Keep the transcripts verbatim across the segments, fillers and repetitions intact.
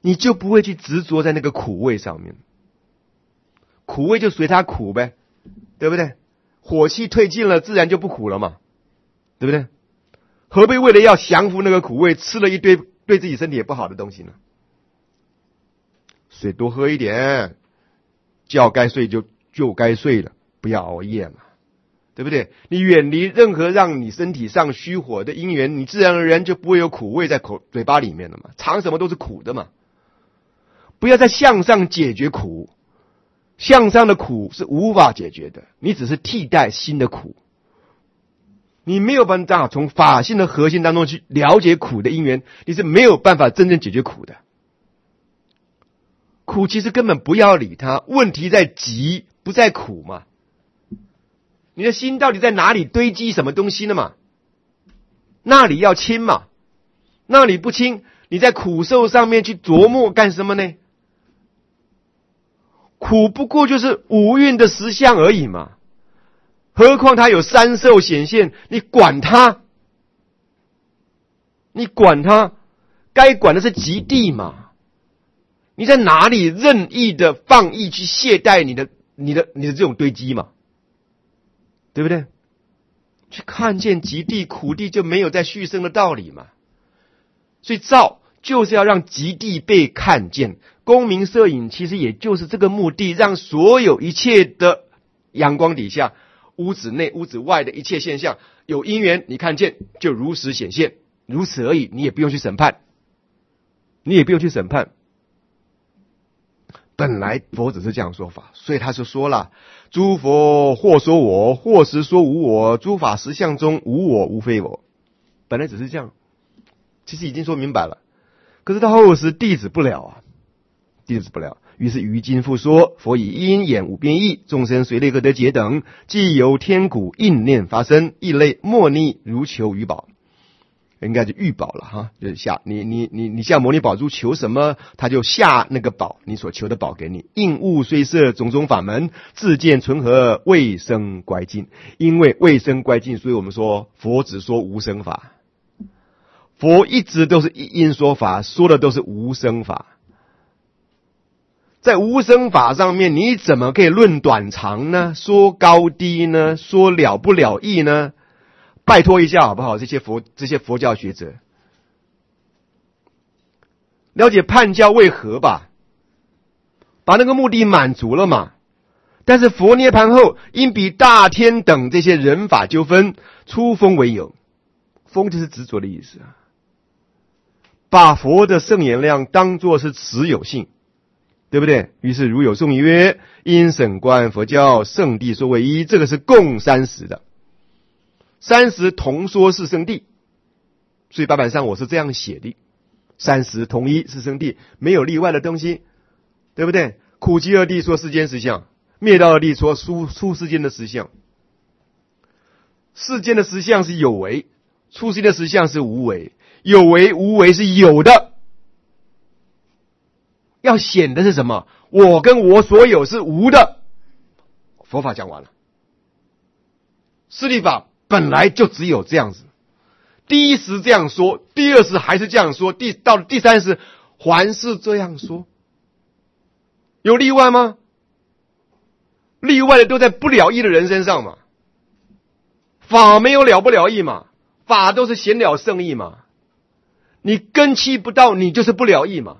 你就不会去执着在那个苦味上面。苦味就随它苦呗，对不对？火气退尽了，自然就不苦了嘛，对不对？何必为了要降服那个苦味，吃了一堆对自己身体也不好的东西呢？水多喝一点，觉该睡就就该睡了，不要熬夜嘛，对不对？你远离任何让你身体上虚火的因缘，你自然而然就不会有苦味在口嘴巴里面了嘛。尝什么都是苦的嘛，不要再向上解决苦，向上的苦是无法解决的，你只是替代新的苦。你没有办法从法性的核心当中去了解苦的因缘，你是没有办法真正解决苦的。苦其实根本不要理它，问题在急，不在苦嘛。你的心到底在哪里堆积什么东西呢嘛？那里要清嘛，那里不清，你在苦受上面去琢磨干什么呢？苦不过就是五蕴的实相而已嘛。何况它有三受显现，你管它？你管它？该管的是极地嘛。你在哪里任意的放逸去懈怠你的、你的、你的这种堆积嘛？对不对？去看见极地苦地就没有再续生的道理嘛。所以照就是要让极地被看见，光明摄影其实也就是这个目的，让所有一切的阳光底下，屋子内屋子外的一切现象有因缘你看见就如实显现，如此而已，你也不用去审判，你也不用去审判。本来佛只是这样说法，所以他就说了，诸佛或说我，或实说无我，诸法实相中无我无非我。本来只是这样，其实已经说明白了，可是到后时弟子不了啊，弟子不了。于是于今复说，佛以因眼五变异，众生随类各得解等，既由天鼓应念发生，异类莫逆如求于宝。应该就欲宝了哈，就是下你你你你向摩尼宝珠求什么，他就下那个宝，你所求的宝给你。应物虽设种种法门，自见存和，未生乖尽。因为未生乖尽，所以我们说佛只说无生法。佛一直都是一因说法，说的都是无生法。在无生法上面，你怎么可以论短长呢？说高低呢？说了不了义呢？拜托一下好不好？这些佛这些佛教学者，了解叛教为何吧？把那个目的满足了嘛。但是佛涅盘后，因比大天等这些人法纠纷，出风为有。风就是执着的意思啊。把佛的圣言量当作是持有性，对不对？于是如有颂曰：因审观佛教圣谛说为一，这个是共三十的。三十同说是圣谛，所以版本上我是这样写的：三十同一是圣谛，没有例外的东西，对不对？苦集二谛说世间实相，灭道二谛说出出世间的实相。世间的实相是有为，出世间的实相是无为。有为无为是有的，要显的是什么？我跟我所有是无的。佛法讲完了，释利法本来就只有这样子，第一时这样说，第二时还是这样说，第到了第三时还是这样说，有例外吗？例外的都在不了义的人身上嘛。法没有了不了义嘛，法都是显了圣义嘛。你根器不到，你就是不了义嘛。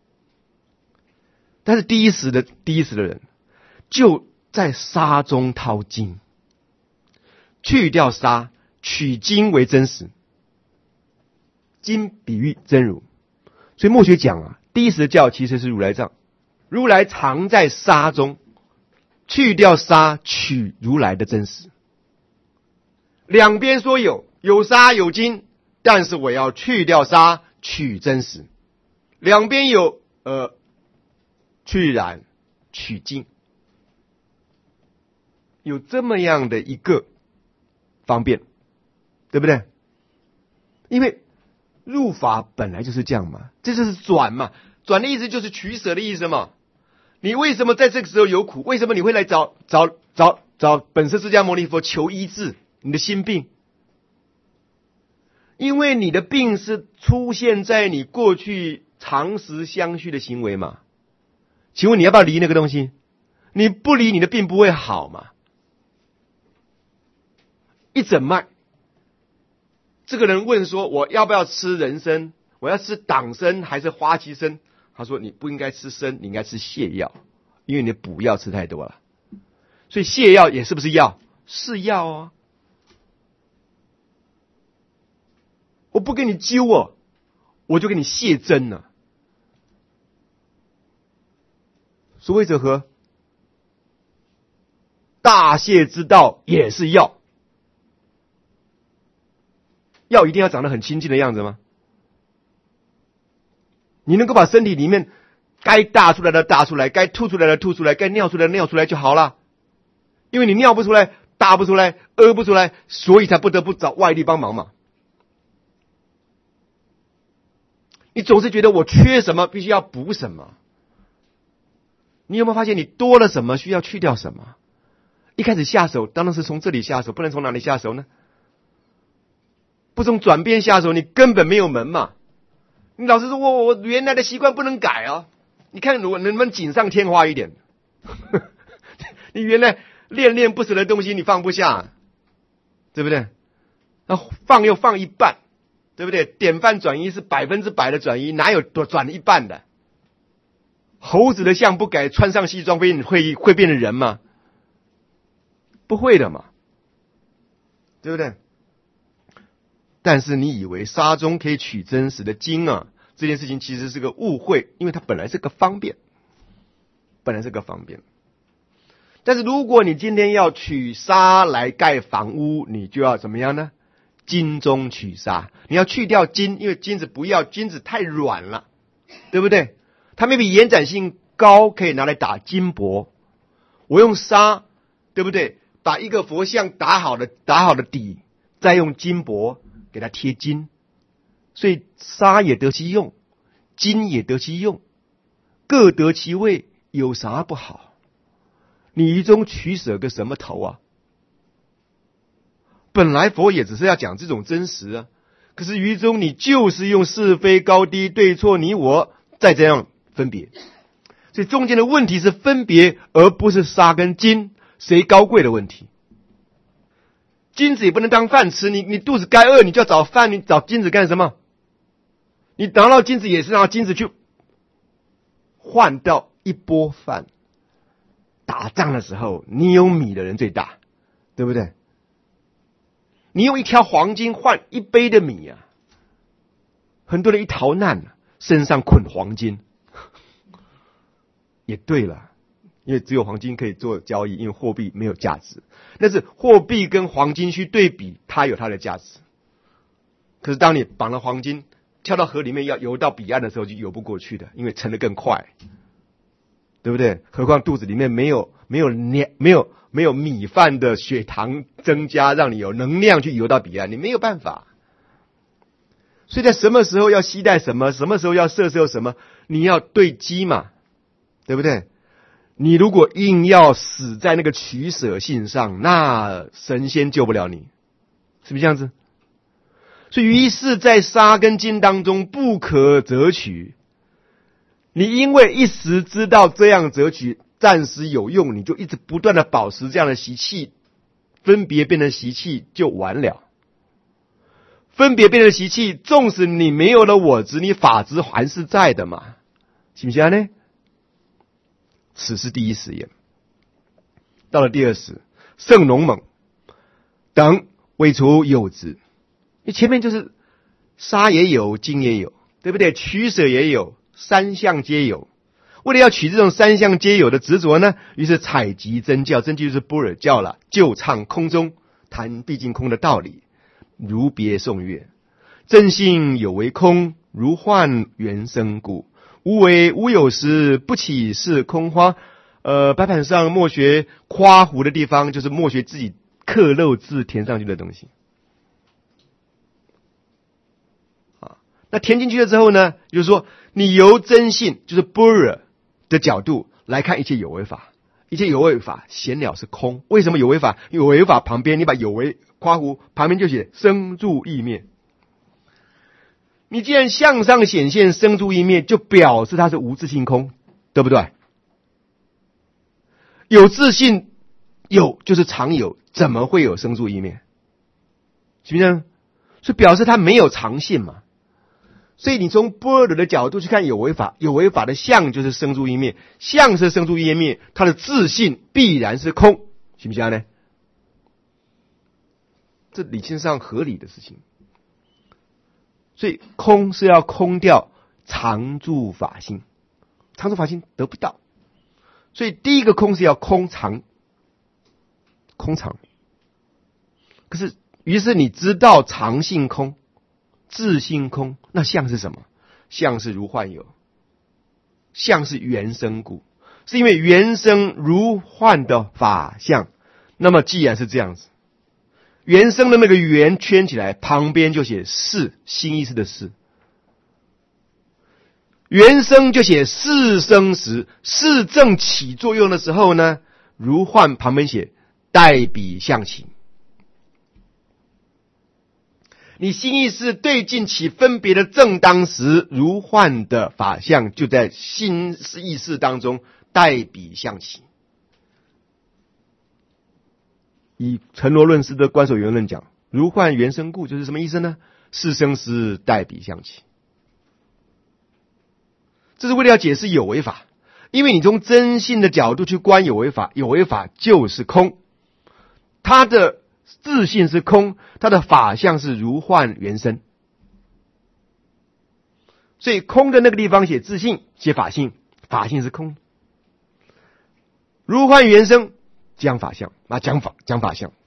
但是第一时的第一时的人，就在沙中掏金。去掉沙，取金为真实，金比喻真如。所以墨学讲啊，第一时的教其实是如来藏，如来藏在沙中，去掉沙，取如来的真实。两边说有，有沙有金，但是我要去掉沙，取真实。两边有呃去染，取金，有这么样的一个方便，对不对？因为入法本来就是这样嘛，这就是转嘛，转的意思就是取舍的意思嘛。你为什么在这个时候有苦？为什么你会来找找找找本师释迦牟尼佛求医治你的心病？因为你的病是出现在你过去长时相续的行为嘛。请问你要不要离那个东西？你不离，你的病不会好嘛。一诊脉，这个人问说，我要不要吃人参？我要吃党参还是花旗参？他说你不应该吃参，你应该吃泻药，因为你的补药吃太多了。所以泻药也是不是药？是药啊。我不给你灸哦，我就给你泻针了。所谓者何？大泻之道也是药。药一定要长得很清净的样子吗？你能够把身体里面该大出来的大出来，该吐出来的吐出来，该尿出来的尿出来就好了。因为你尿不出来，大不出来，屙不出来，所以才不得不找外力帮忙嘛。你总是觉得我缺什么，必须要补什么。你有没有发现你多了什么，需要去掉什么？一开始下手当然是从这里下手，不能从哪里下手呢？不从转变下手，你根本没有门嘛。你老是说我我原来的习惯不能改啊，你看我能不能锦上添花一点？你原来恋恋不舍的东西你放不下，对不对？那放又放一半，对不对？典范转移是百分之百的转移，哪有转一半的？猴子的相不改，穿上西装会会会变成人吗？不会的嘛，对不对？但是你以为沙中可以取真实的精啊，这件事情其实是个误会，因为它本来是个方便，本来是个方便。但是如果你今天要取沙来盖房屋，你就要怎么样呢？金中取沙，你要去掉金，因为金子不要，金子太软了，对不对？它没比延展性高，可以拿来打金箔。我用沙，对不对？把一个佛像打好的打好的底，再用金箔给它贴金，所以沙也得其用，金也得其用，各得其位，有啥不好？你于中取舍个什么头啊？本来佛也只是要讲这种真实啊，可是于中你就是用是非高低对错你我再这样分别，所以中间的问题是分别，而不是沙跟金谁高贵的问题。金子也不能当饭吃，你你肚子该饿，你就要找饭，你找金子干什么？你拿到金子也是拿金子去换到一钵饭。打仗的时候，你有米的人最大，对不对？你用一条黄金换一杯的米啊，很多人一逃难啊，身上捆黄金。也对了，因为只有黄金可以做交易，因为货币没有价值。但是货币跟黄金去对比，它有它的价值。可是当你绑了黄金跳到河里面要游到彼岸的时候，就游不过去的，因为沉得更快，对不对？何况肚子里面没有没有没有没有米饭的血糖增加，让你有能量去游到彼岸，你没有办法。所以在什么时候要携带什么，什么时候要摄受什么，你要对机嘛，对不对？你如果硬要死在那个取舍性上，那神仙救不了你，是不是这样子？所以于是在沙跟金当中不可择取，你因为一时知道这样择取暂时有用，你就一直不断的保持这样的习气，分别变成习气就完了。分别变成习气，纵使你没有了我执，你法执还是在的嘛，行不行呢？此是第一实验。到了第二实，圣龙猛等未除有执，你前面就是沙也有，金也有，对不对？取舍也有，三项皆有。为了要取这种三项皆有的执着呢，于是采集真教，真就是般若教了，就唱空中，谈毕竟空的道理，如别颂乐。真性有为空，如幻原生故。无为无有时，不起是空花。呃，白板上墨学夸胡的地方，就是墨学自己刻漏字填上去的东西。啊，那填进去了之后呢，就是说你由真性，就是般若的角度来看一切有为法，一切有为法显了是空。为什么有为法？有为法旁边你把有为夸胡旁边就写生住意灭。 你既然向上显现生住意灭，就表示它是无自性空，对不对？有自性有就是常有，怎么会有生住意灭？行不行？所以表示它没有常性嘛。所以你从般若的角度去看有为法，有为法的相就是生住意灭，相是生住意灭，它的自性必然是空，行不行呢？这理性上合理的事情。所以空是要空掉常住法性，常住法性得不到，所以第一个空是要空常，空常。可是于是你知道常性空，自性空，那相是什么？相是如幻有，相是原生故，是因为原生如幻的法相。那么既然是这样子，原生的那个圆圈起来，旁边就写是，新意思的是。原生就写是生时，是正起作用的时候呢，如幻旁边写代笔相起。你心意识对境起分别的正当时，如幻的法相就在心意识当中代笔相起。以陈罗论师的观所缘论讲，如幻原生故就是什么意思呢？是生时代笔相起。这是为了要解释有为法，因为你从真性的角度去观有为法，有为法就是空，它的自性是空，它的法相是如幻原生。所以空的那个地方写自性，写法性，法性是空。如幻原生讲法相啊，讲法讲法相。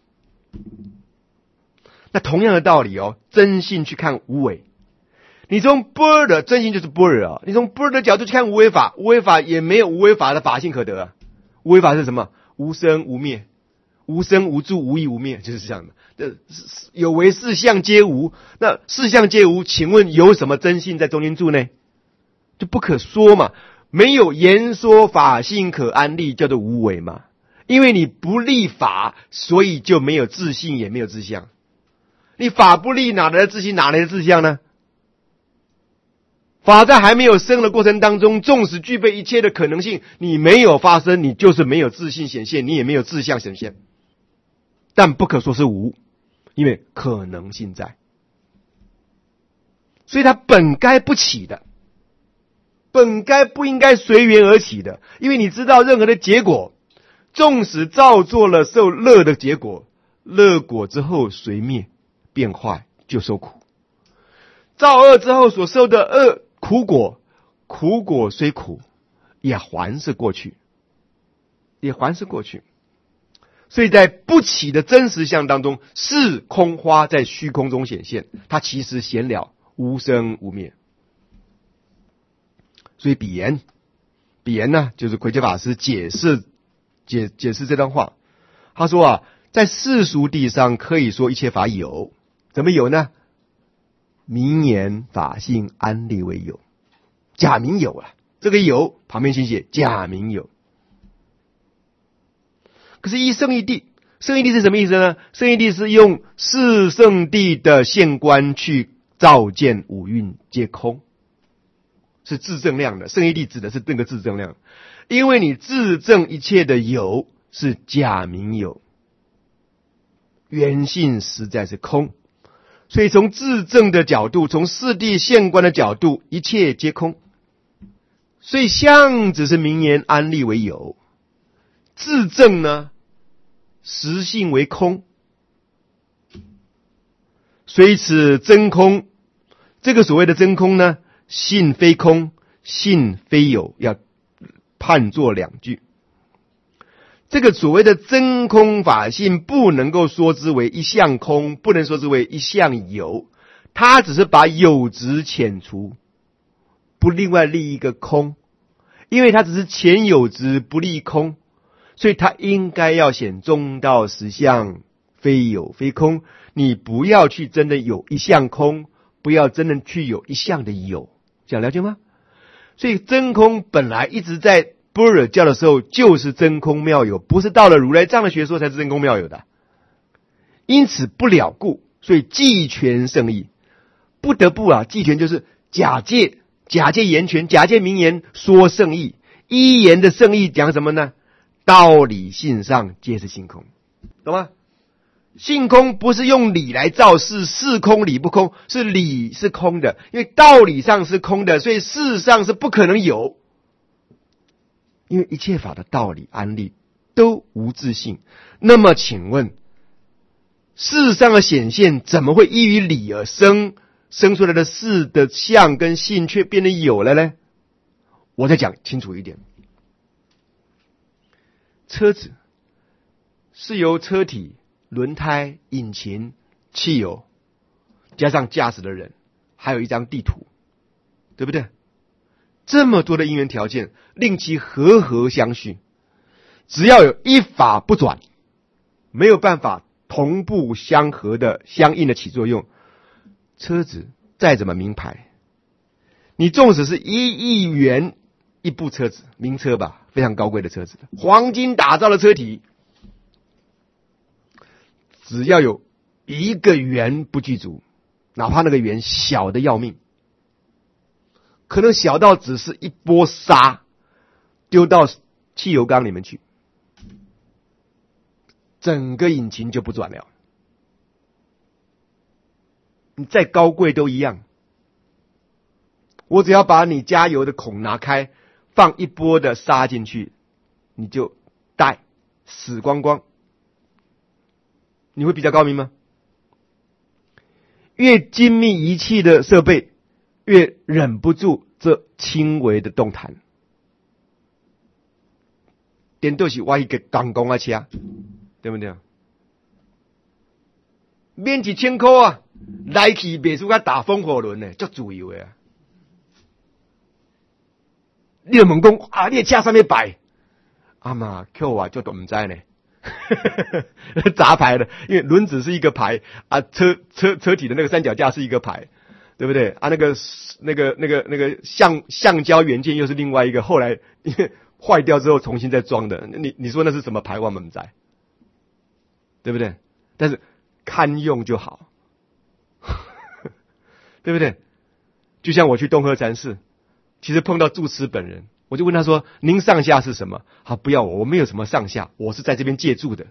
那同样的道理哦，真性去看无为，你从般若真性就是般若啊，你从般若的角度去看无为法，无为法也没有无为法的法性可得啊。无为法是什么？无生无灭，无生无住，无异无灭，就是这样的。这有为四相皆无，那四相皆无，请问有什么真性在中间住呢？就不可说嘛，没有言说法性可安立，叫做无为嘛。因为你不立法，所以就没有自性，也没有自相。你法不立，哪来的自性，哪来的自相呢？法在还没有生的过程当中，纵使具备一切的可能性，你没有发生，你就是没有自性显现，你也没有自相显现。但不可说是无，因为可能性在，所以它本该不起的，本该不应该随缘而起的。因为你知道任何的结果，纵使造作了受乐的结果，乐果之后随灭变坏，就受苦。造恶之后所受的恶苦果，苦果虽苦，也还是过去，也还是过去。所以在不起的真实相当中，是空花在虚空中显现，它其实显了无生无灭。所以比言，比言呢，就是魁伽法师解释解解释这段话。他说啊，在世俗地上可以说一切法有，怎么有呢？名言法性安立为有，假名有啊，这个有旁边先写假名有。可是依圣义谛，圣义谛是什么意思呢？圣义谛是用四圣谛的现观去照见五蕴皆空，是自证量的。圣义谛指的是那个自证量，因为你自证一切的有是假名有，原性实在是空。所以从自证的角度，从四谛现观的角度，一切皆空。所以相只是名言安立为有，自证呢，实性为空。虽此真空，这个所谓的真空呢，性非空，性非有，要判作两句。这个所谓的真空法性不能够说之为一项空，不能说之为一项有，它只是把有执遣除，不另外立一个空，因为它只是前有执不立空，所以它应该要显中道实相，非有非空。你不要去真的有一项空，不要真的去有一项的有，这样了解吗？所以真空本来一直在般若教的时候就是真空妙有，不是到了如来藏的学说才是真空妙有的。因此不了故，所以既全圣义， 不得不啊，季权就是假借假借言权，假借名言说圣意。一言的圣意讲什么呢？道理性上皆是性空，懂吗？性空不是用理来造事，事空理不空，是理是空的，因为道理上是空的，所以事上是不可能有。因为一切法的道理安立都无自性，那么请问，事上的显现怎么会依于理而生？生出来的事的相跟性却变得有了呢？我再讲清楚一点，车子是由车体、轮胎、引擎、汽油，加上驾驶的人，还有一张地图，对不对？这么多的因缘条件，令其和合相续。只要有一法不转，没有办法同步相合的相应的起作用。车子再怎么名牌，你纵使是一亿元一部车子，名车吧，非常高贵的车子，黄金打造的车体，只要有一个缘不具足，哪怕那个缘小的要命，可能小到只是一波沙丢到汽油缸里面去，整个引擎就不转了。你再高贵都一样，我只要把你加油的孔拿开，放一波的沙进去，你就带死光光。你会比较高明吗？越精密仪器的设备，越忍不住这轻微的动弹。点都是我一个钢工啊车，对不对？免一千块啊，来去袂输甲打风火轮呢，足自由的啊！你就问讲啊，你的车上面摆啊嘛，扣啊就都唔知呢。杂牌的，因为轮子是一个牌啊，车车车体的那个三脚架是一个牌，对不对啊？那个那个那个那个橡橡胶元件又是另外一个，后来因为坏掉之后重新再装的。你你说那是什么牌？我们不知道，对不对？但是堪用就好，对不对？就像我去东河禅寺，其实碰到住持本人，我就问他说：“您上下是什么？”他不要我，我没有什么上下，我是在这边借住的。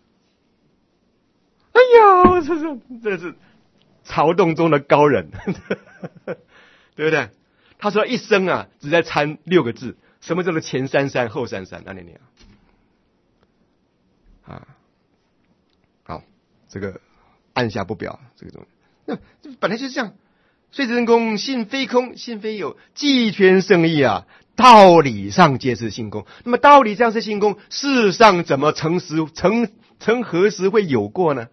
哎呀，我这是这是曹洞中的高人，对不对？他说一生啊，只在参六个字，什么叫做前三三后三三？那你念啊，好，这个按下不表，这个东西，那本来就是这样。岁真空，性非空，性非有，既全圣意啊，道理上皆是性空。那么道理上是性空，事上怎么成时成成何时会有过呢？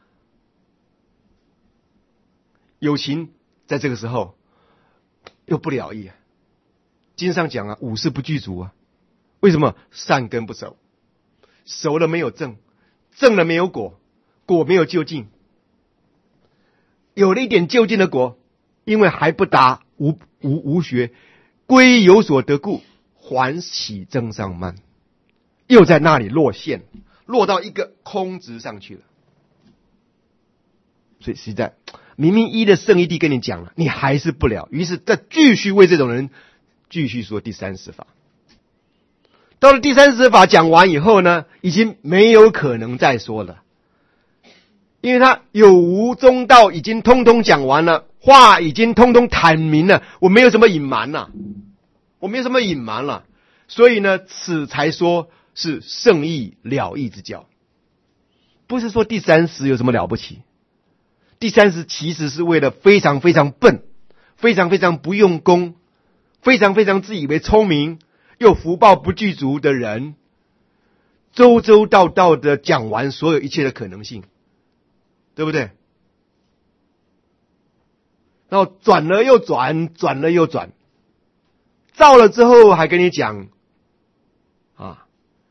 有情在这个时候又不了义啊。经上讲啊，五事不具足啊。为什么？善根不熟，熟了没有正，正了没有果，果没有究竟，有了一点究竟的果，因为还不达无无无学，归有所得故，还起增上慢，又在那里落线，落到一个空值上去了。所以实在明明一的圣义谛跟你讲了，你还是不了，于是再继续为这种人继续说第三十法。到了第三十法讲完以后呢，已经没有可能再说了，因为他有无中道已经通通讲完了，话已经通通坦明了，我没有什么隐瞒了，我没有什么隐瞒了，所以呢，此才说是圣义了义之教，不是说第三十有什么了不起。第三十其实是为了非常非常笨，非常非常不用功，非常非常自以为聪明又福报不具足的人，周周到到的讲完所有一切的可能性，对不对？然后转了又转，转了又转，造了之后还跟你讲啊，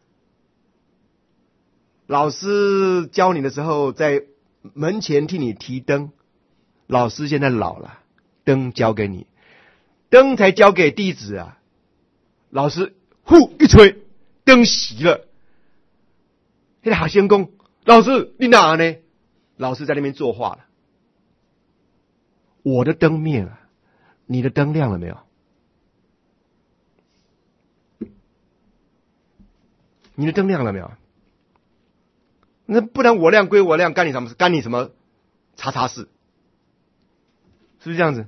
老师教你的时候在门前替你提灯，老师现在老了，灯交给你，灯才交给弟子啊，老师呼一吹，灯熄了。那个学生说：“老师你哪呢？”老师在那边作画了。 我的灯灭了，你的灯亮了没有？你的灯亮了没有？那不然我亮归我亮，干你什么事？干你什么叉叉事？是不是这样子？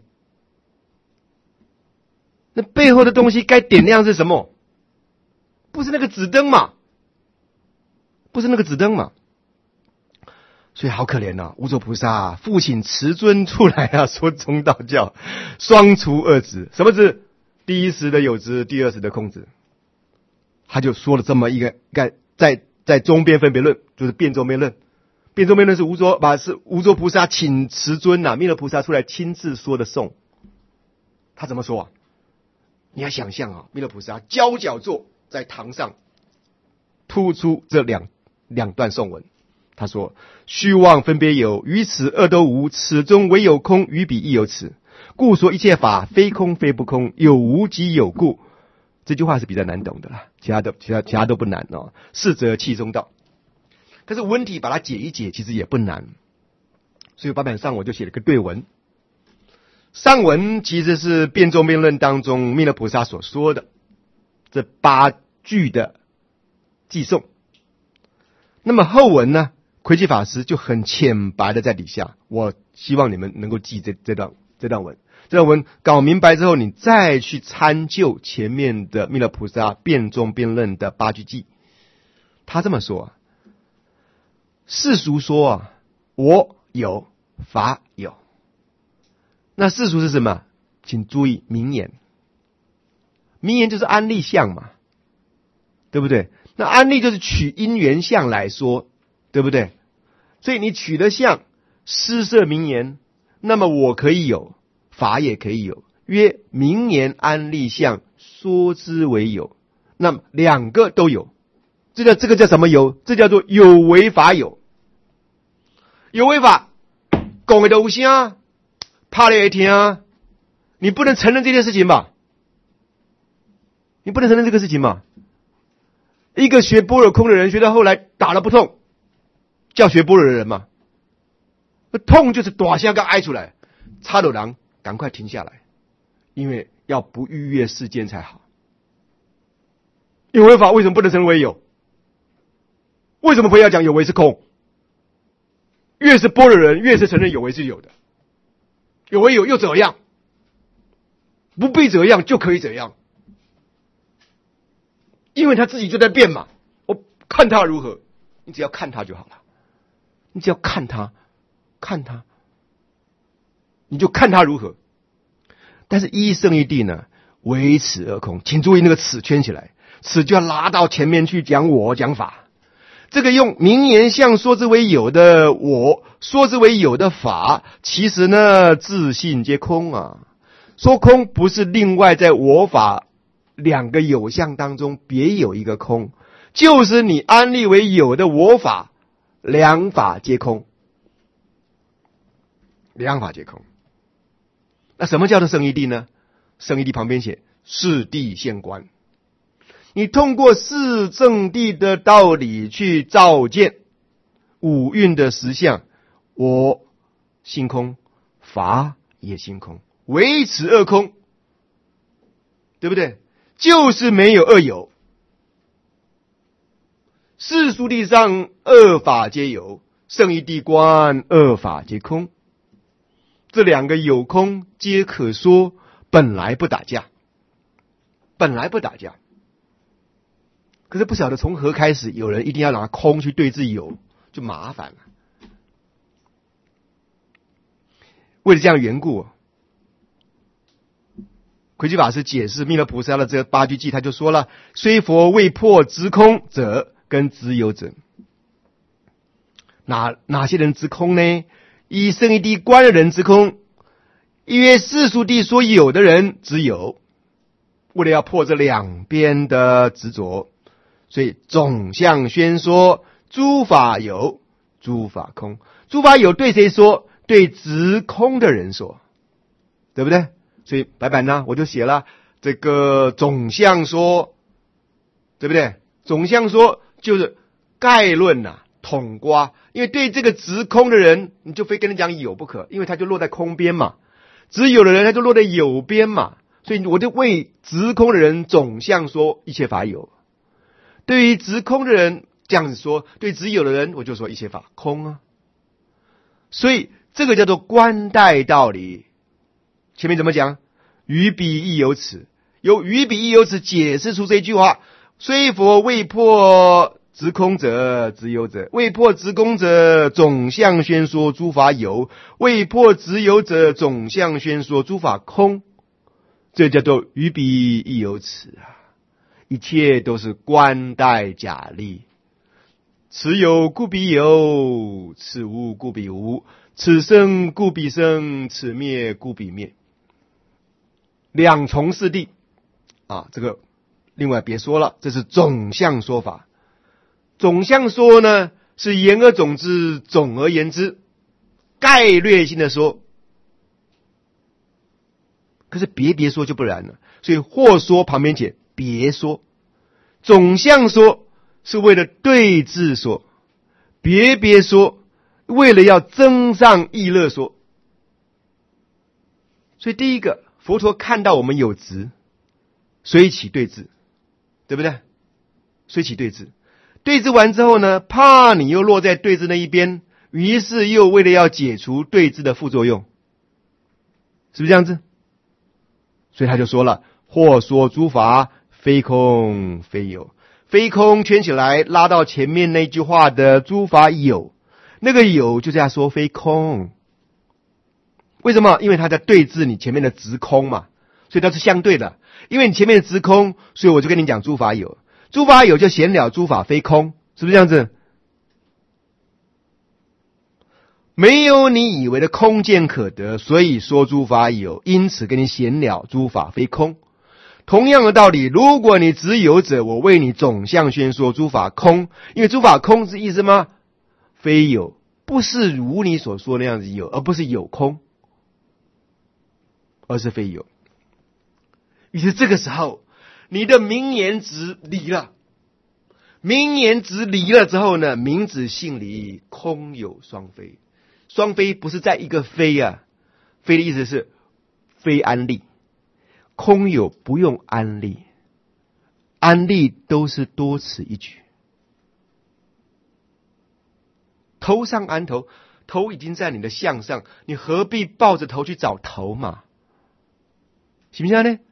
那背后的东西该点亮是什么？不是那个纸灯嘛？不是那个纸灯嘛？所以好可怜啊，无著菩萨、啊、父请慈尊出来啊，说中道教，双除二执。什么执？第一时的有执，第二时的空执。他就说了这么一个，在在在中边分别论，就是辩中边论。辩中边论是无著把是无著菩萨请慈尊呐、啊，弥勒菩萨出来亲自说的颂。他怎么说啊？你要想象啊，弥勒菩萨交脚坐在堂上，突出这两两段颂文。他说：虚妄分别有，于此二都无，此中唯有空，于彼亦有此。故说一切法非空非不空，有无即有故。这句话是比较难懂的啦，其他的其他其他都不难哦。是则气中道。可是文体把它解一解，其实也不难。所以八版上我就写了个对文。上文其实是辩中辩论当中弥勒菩萨所说的这八句的记诵。那么后文呢，魁基法师就很浅白的在底下，我希望你们能够记这这段这段文。这段文搞明白之后，你再去参究前面的弥勒菩萨辩中辩论的八句记。他这么说啊，世俗说啊，我有，法有。那世俗是什么？请注意名言。名言就是安立相嘛，对不对？那安立就是取因缘相来说，对不对？所以你取的相，施设名言，那么我可以有，法也可以有。曰名言安立相，说之为有。那么两个都有，这叫这个叫什么有？这叫做有为法有。有为法，讲的都有声，怕你会听，你不能承认这件事情吧？你不能承认这个事情嘛？一个学般若空的人，学到后来打了不痛，叫学般若的人嘛。痛就是大声给哀出来，差的人赶快停下来，因为要不逾越世间才好。有为法为什么不能成为有？为什么不要讲有为是空？越是般若人，越是承认有为是有的。有为有又怎样？不必怎样就可以怎样。因为他自己就在变嘛，我看他如何，你只要看他就好了，你只要看他，看他，你就看他如何。但是一圣一谛呢，唯此而空，请注意那个此圈起来，此就要拉到前面去讲我讲法。这个用名言相说之为有的我，说之为有的法，其实呢自性皆空啊。说空不是另外在我法两个有相当中别有一个空，就是你安立为有的我法，两法皆空，两法皆空。那什么叫做圣一谛呢？圣一谛旁边写是谛现观，你通过四正谛的道理去照见五蕴的实相，我性空，法也性空，唯此二空，对不对？就是没有二有。世俗谛上二法皆有，圣一谛观二法皆空。这两个有空皆可说，本来不打架，本来不打架。可是不晓得从何开始，有人一定要拿空去对治有，就麻烦了。为了这样的缘故，魁基法师解释弥勒菩萨的这个八句偈，他就说了：虽佛未破执空者，跟执有者。哪哪些人执空呢？依圣一谛观的人执空，约世俗谛说有的人执有。为了要破这两边的执着，所以总相宣说诸法有，诸法空。诸法有对谁说？对执空的人说，对不对？所以白板呢，我就写了这个总相说，对不对？总相说就是概论呐、啊，统括。因为对这个执空的人，你就非跟他讲有不可，因为他就落在空边嘛。 执有的人他就落在有边嘛，所以我就为执空的人总相说一切法有。对于执空的人这样子说，对执有的人我就说一切法空啊。所以这个叫做观待道理。前面怎么讲？于彼亦有此，由于彼亦有此解释出这句话。虽佛未破执空者执有者，未破执空者总相宣说诸法有，未破执有者总相宣说诸法空。这叫做于彼亦有此啊！一切都是观待假立。此有故彼有，此无故彼无，此生故彼生，此灭故彼灭。两重四谛啊，这个另外别说了，这是总相说法。总相说呢，是言而总之，总而言之，概略性的说。可是别别说就不然了，所以或说旁边写别说。总相说是为了对治说，别别说为了要增上意乐说。所以第一个，佛陀看到我们有执，随起对治，对不对？随起对治，对治完之后呢，怕你又落在对治那一边，于是又为了要解除对治的副作用，是不是这样子？所以他就说了，或说诸法非空非有，非空圈起来拉到前面那句话的诸法有，那个有就是要说非空。为什么？因为他在对治你前面的执空嘛，所以它是相对的。因为你前面的执空，所以我就跟你讲诸法有，诸法有就显了诸法非空，是不是这样子？没有你以为的空见可得，所以说诸法有，因此跟你显了诸法非空。同样的道理，如果你执有者，我为你总相宣说诸法空，因为诸法空是意思吗？非有，不是如你所说那样子有，而不是有空，而是非有。于是这个时候，你的名言执离了，名言执离了之后呢，名子性离，空有双非。双非不是在一个非啊，非的意思是非安立，空有不用安立，安立都是多此一举。头上安头，头已经在你的项上，你何必抱着头去找头嘛？行不行呢？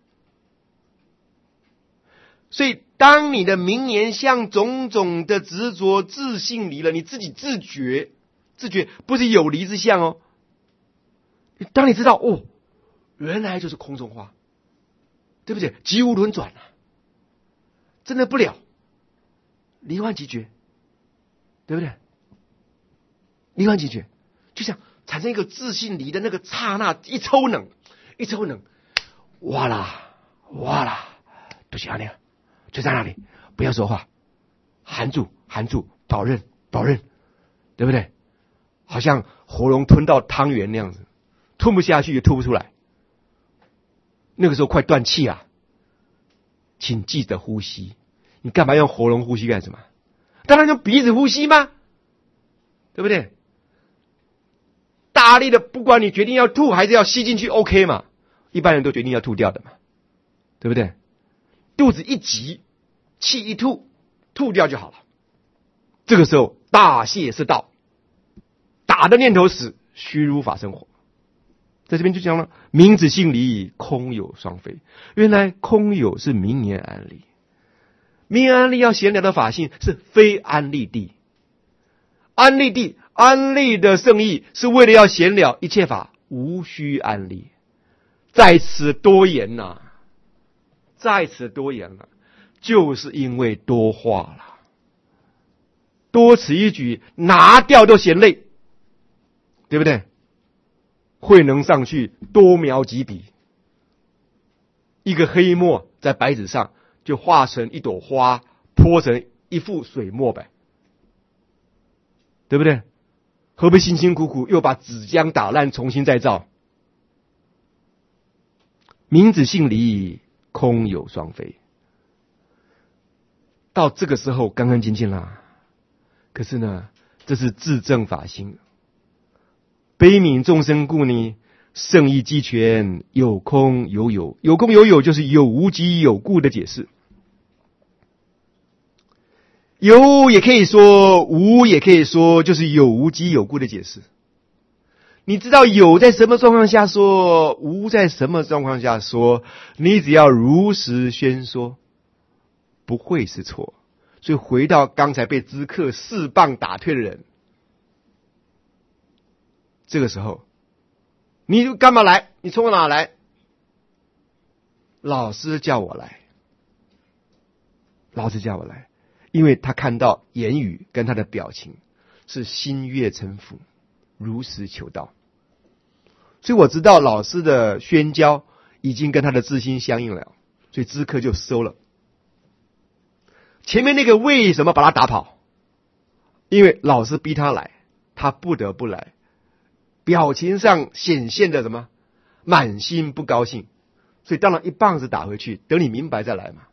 所以当你的名言像种种的执着自性离了，你自己自觉自觉不是有离之相哦。当你知道哦，原来就是空中花，对不对？即无轮转啊，真的不了，离幻即觉，对不对？离幻即觉，就像产生一个自性离的那个刹那，一抽冷，一抽冷，哇啦哇啦，都是这样，就在那里，不要说话，含住含住，保任保任，对不对？好像喉咙吞到汤圆那样子，吞不下去也吐不出来。那个时候快断气啊，请记得呼吸。你干嘛用喉咙呼吸干什么？当然用鼻子呼吸吗？对不对？大力的，不管你决定要吐还是要吸进去 OK 嘛，一般人都决定要吐掉的嘛，对不对？肚子一急，气一吐，吐掉就好了。这个时候大谢是道，打的念头死，虚如法生活。在这边就讲了，名子性离，空有双非。原来空有是名言安立，名言安立要显了的法性是非安立谛。安立谛，安立的圣意是为了要显了一切法无需安立。在此多言呐、啊，在此多言了、啊，就是因为多话了。多此一举，拿掉都嫌累，对不对？慧能上去多描几笔，一个黑墨在白纸上就画成一朵花，泼成一幅水墨呗，对不对？何必辛辛苦苦又把纸浆打烂重新再造？名子性离，空有双非。到这个时候干干净净啦。可是呢，这是自证法心，悲悯众生故呢， 圣意俱全，有空有有，有空有有就是有无及有故的解释。有也可以说，无也可以说，就是有无及有故的解释。你知道有在什么状况下说，无在什么状况下说，你只要如实宣说，不会是错。所以回到刚才被知客四棒打退的人，这个时候你干嘛来？你从哪来？老师叫我来，老师叫我来，因为他看到言语跟他的表情是心悦诚服，如实求道，所以我知道老师的宣教已经跟他的自心相应了，所以知客就收了。前面那个为什么把他打跑？因为老师逼他来，他不得不来，表情上显现的什么？满心不高兴，所以当然一棒子打回去，等你明白再来嘛。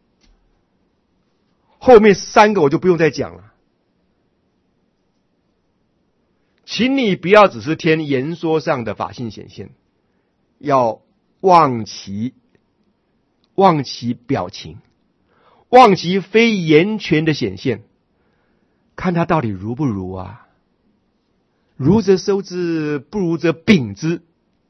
后面三个我就不用再讲了，请你不要只是添言说上的法性显现，要忘其忘其表情，忘其非言权的显现，看他到底如不如啊？如则收之，不如则秉之。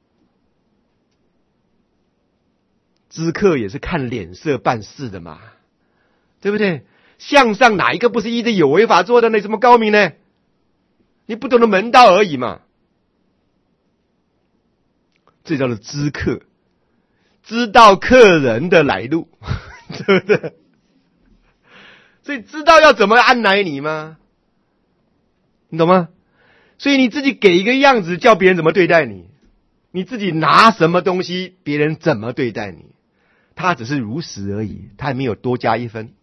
知客也是看脸色办事的嘛，对不对？向上哪一个不是依着有为法做的呢？这么高明呢？你不懂得门道而已嘛。这叫做知客，知道客人的来路，对不对？所以知道要怎么安排你吗？你懂吗？所以你自己给一个样子，叫别人怎么对待你，你自己拿什么东西，别人怎么对待你，他只是如实而已，他还没有多加一分。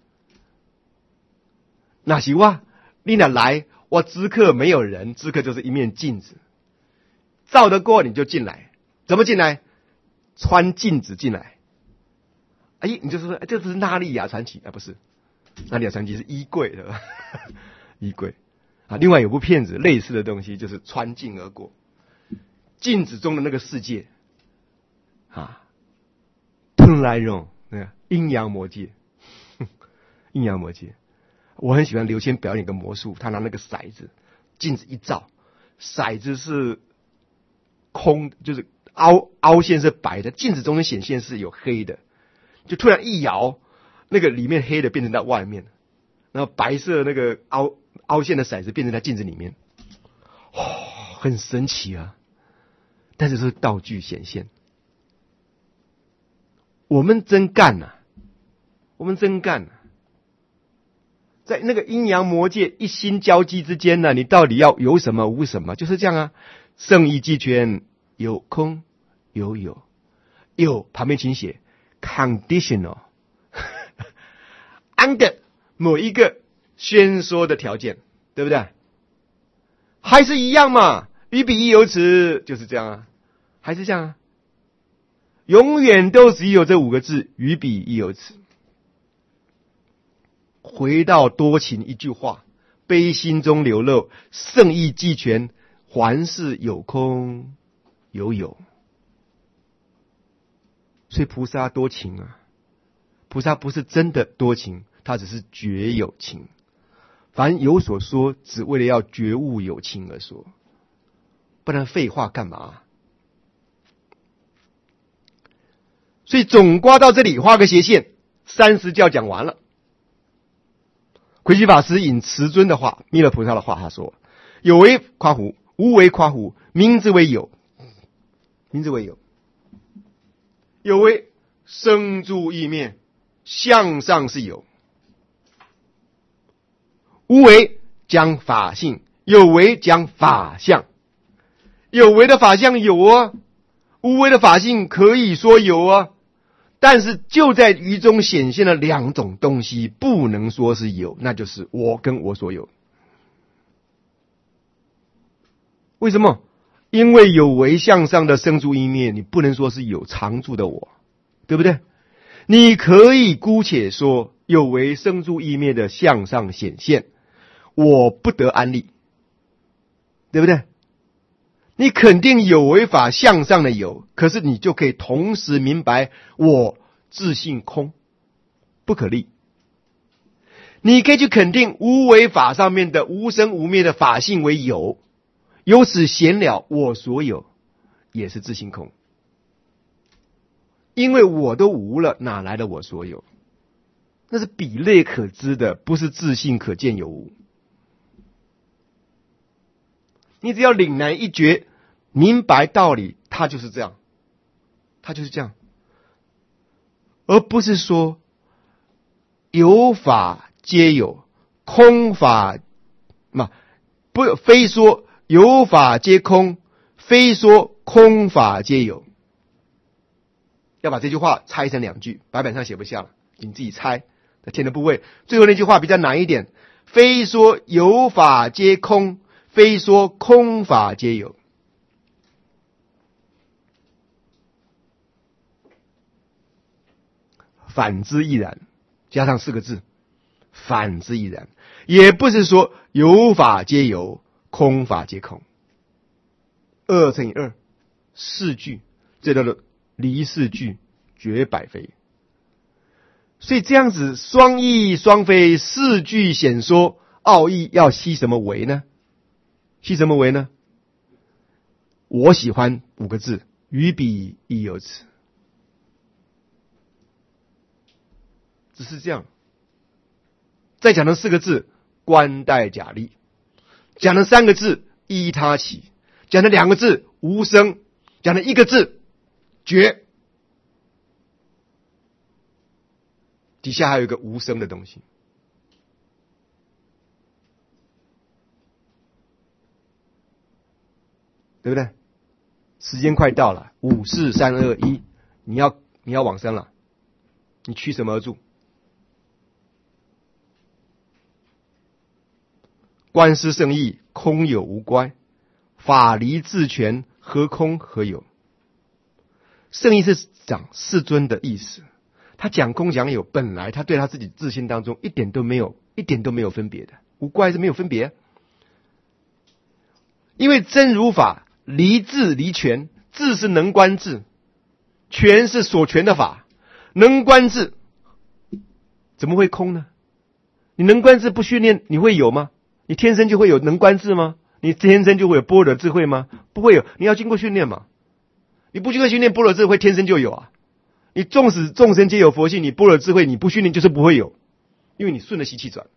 那行哇，你哪来？我知客没有人，知客就是一面镜子，照得过你就进来。怎么进来？穿镜子进来。哎，你就说这是纳利亚传奇啊？不是，纳利亚传奇是衣柜的吧？衣柜啊。另外有部片子类似的东西，就是穿镜而过，镜子中的那个世界啊，吞来容那个阴阳魔界，阴阳魔界。我很喜欢刘谦表演一个魔术，他拿那个骰子，镜子一照，骰子是空，就是凹凹陷是白的，镜子中间显现是有黑的，就突然一摇，那个里面黑的变成在外面，然后白色那个凹凹陷的骰子变成在镜子里面，哦，很神奇啊！但是是道具显现，我们真干呐、啊，我们真干呐、啊！在那个阴阳魔界一心交际之间呢，你到底要有什么无什么，就是这样啊。圣意俱全，有空有有，有旁边请写 conditional under 某一个宣说的条件，对不对？还是一样嘛，于彼亦有此，就是这样啊，还是这样啊，永远都只有这五个字，于彼亦有此。回到多情一句话，悲心中流露，圣意俱全，还是有空有有。所以菩萨多情啊，菩萨不是真的多情，他只是觉有情。凡有所说，只为了要觉悟有情而说，不然废话干嘛？所以总括到这里，画个斜线，三十教讲完了。魁基法师引慈尊的话，弥勒菩萨的话，他说：“有为夸胡，无为夸胡，名之为有，名之为有。有为生住意灭，向上是有；无为讲法性，有为讲法相。有为的法相有啊，无为的法性可以说有啊。”但是就在于中显现了两种东西，不能说是有，那就是我跟我所有。为什么？因为有为向上的生住意灭，你不能说是有常住的我，对不对？你可以姑且说有为生住意灭的向上显现，我不得安立，对不对？ 你肯定有为法向上的有，可是你就可以同时明白我自性空，不可立。你可以去肯定无为法上面的无生无灭的法性为有，由此显了我所有也是自性空。因为我都无了，哪来的我所有？那是比类可知的，不是自性可见有无。你只要岭南一觉，明白道理，它就是这样，它就是这样，而不是说有法皆有，空法嘛，不非说有法皆空，非说空法皆有。要把这句话拆成两句，白板上写不下了，你自己猜。填的部位，最后那句话比较难一点，非说有法皆空，非说空法皆有。反之亦然，加上四个字，反之亦然，也不是说有法皆有，空法皆空。二乘以二，四句，这叫做离四句，绝百非。所以这样子双义双非，四句显说，奥义要悉什么为呢？悉什么为呢？我喜欢五个字，于彼亦有此。只是这样。再讲了四个字，观待假立；讲了三个字，依他起；讲了两个字，无声；讲了一个字，绝。底下还有一个无声的东西，对不对？时间快到了，五四三二一，你要你要往生了，你趋什么而住？观思圣义，空有无乖，法离自全，何空何有？圣义是讲世尊的意思。他讲空讲有，本来他对他自己自心当中一点都没有，一点都没有分别的，无怪是没有分别。因为真如法离智离权，智是能观智，权是所权的法，能观智怎么会空呢？你能观智不训练，你会有吗？你天生就会有能观智吗？你天生就会有般若智慧吗？不会有，你要经过训练嘛。你不经过训练，般若智慧天生就有啊。你纵使众生皆有佛性，你般若智慧你不训练就是不会有，因为你顺着习气转。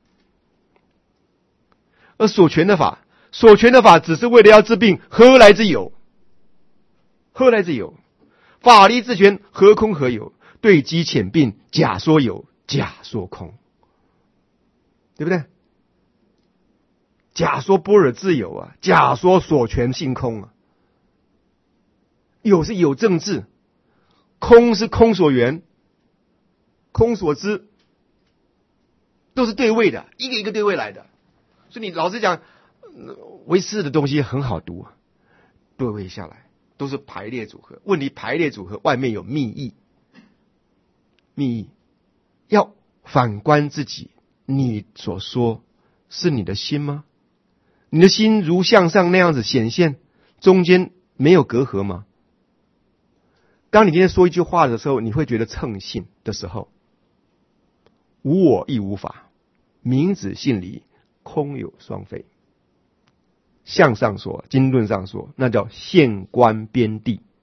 而所权的法，所权的法只是为了要治病，何来之有？何来之有？法离自全，何空何有？对机浅病，假说有，假说空，对不对？假说般若自有啊，假说所权性空啊。有是有正治，空是空所缘，空所知，都是对位的，一个一个对位来的。所以你老实讲，唯识的东西很好读啊，对位下来都是排列组合。问题排列组合外面有密意，密意要反观自己，你所说是你的心吗？你的心如向上那样子显现，中间没有隔阂吗？当你今天说一句话的时候，你会觉得称性的时候，无我亦无法，明子性离，空有双非。向上说，经论上说，那叫现观边地。